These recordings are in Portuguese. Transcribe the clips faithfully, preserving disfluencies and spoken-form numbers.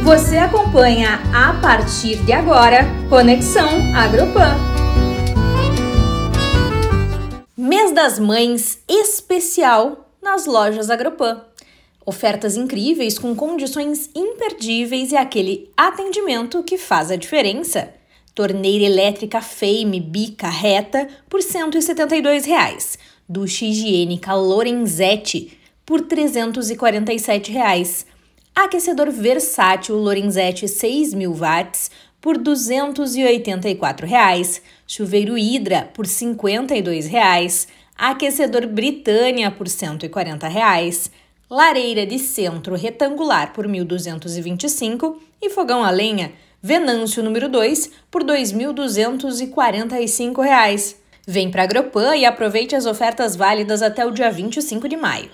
Você acompanha a partir de agora Conexão Agropan. Mês das Mães especial nas lojas Agropan. Ofertas incríveis com condições imperdíveis e aquele atendimento que faz a diferença. Torneira elétrica Fame Bica reta por cento e setenta e dois reais. Ducha higiênica Lorenzetti por trezentos e quarenta e sete reais. Aquecedor versátil Lorenzetti seis mil watts por duzentos e oitenta e quatro reais. Chuveiro Hidra por cinquenta e dois reais. Aquecedor Britânia por cento e quarenta reais. Lareira de centro retangular por mil duzentos e vinte e cinco e fogão a lenha Venâncio número dois por dois mil duzentos e quarenta e cinco reais. Vem para a Agropan e aproveite as ofertas válidas até o dia vinte e cinco de maio.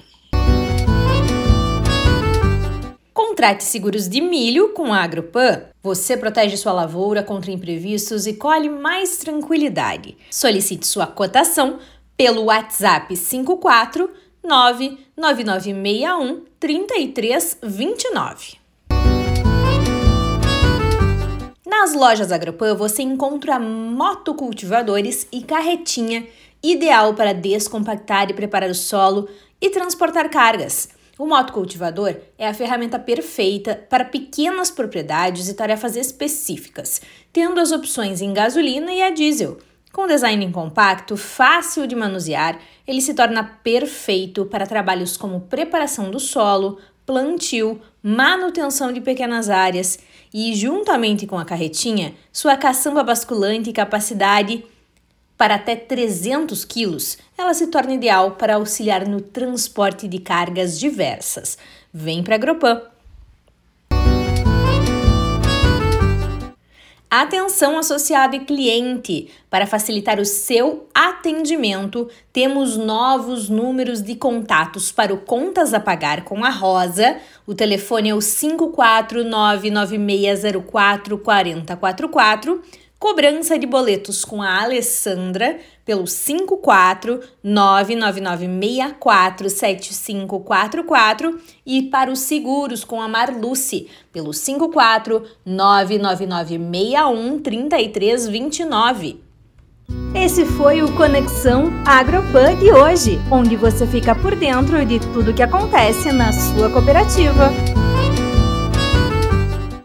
Contrate seguros de milho com a Agropan. Você protege sua lavoura contra imprevistos e colhe mais tranquilidade. Solicite sua cotação pelo WhatsApp cinco quatro nove nove nove seis um três três dois nove. Nas lojas Agropan você encontra motocultivadores e carretinha, ideal para descompactar e preparar o solo e transportar cargas. O motocultivador é a ferramenta perfeita para pequenas propriedades e tarefas específicas, tendo as opções em gasolina e a diesel. Com design compacto, fácil de manusear, ele se torna perfeito para trabalhos como preparação do solo, plantio, manutenção de pequenas áreas e, juntamente com a carretinha, sua caçamba basculante e capacidade para até trezentos quilos, ela se torna ideal para auxiliar no transporte de cargas diversas. Vem para a Agropan! Atenção associado e cliente! Para facilitar o seu atendimento, temos novos números de contatos para o Contas a Pagar com a Rosa. O telefone é o cinco quatro nove nove seis zero quatro quatro zero quatro quatro. Cobrança de boletos com a Alessandra pelo cinco quatro nove nove nove seis quatro sete cinco quatro quatro e para os seguros com a Marluce pelo cinco quatro nove nove nove seis um três três dois nove. Esse foi o Conexão Agropan de hoje, onde você fica por dentro de tudo que acontece na sua cooperativa.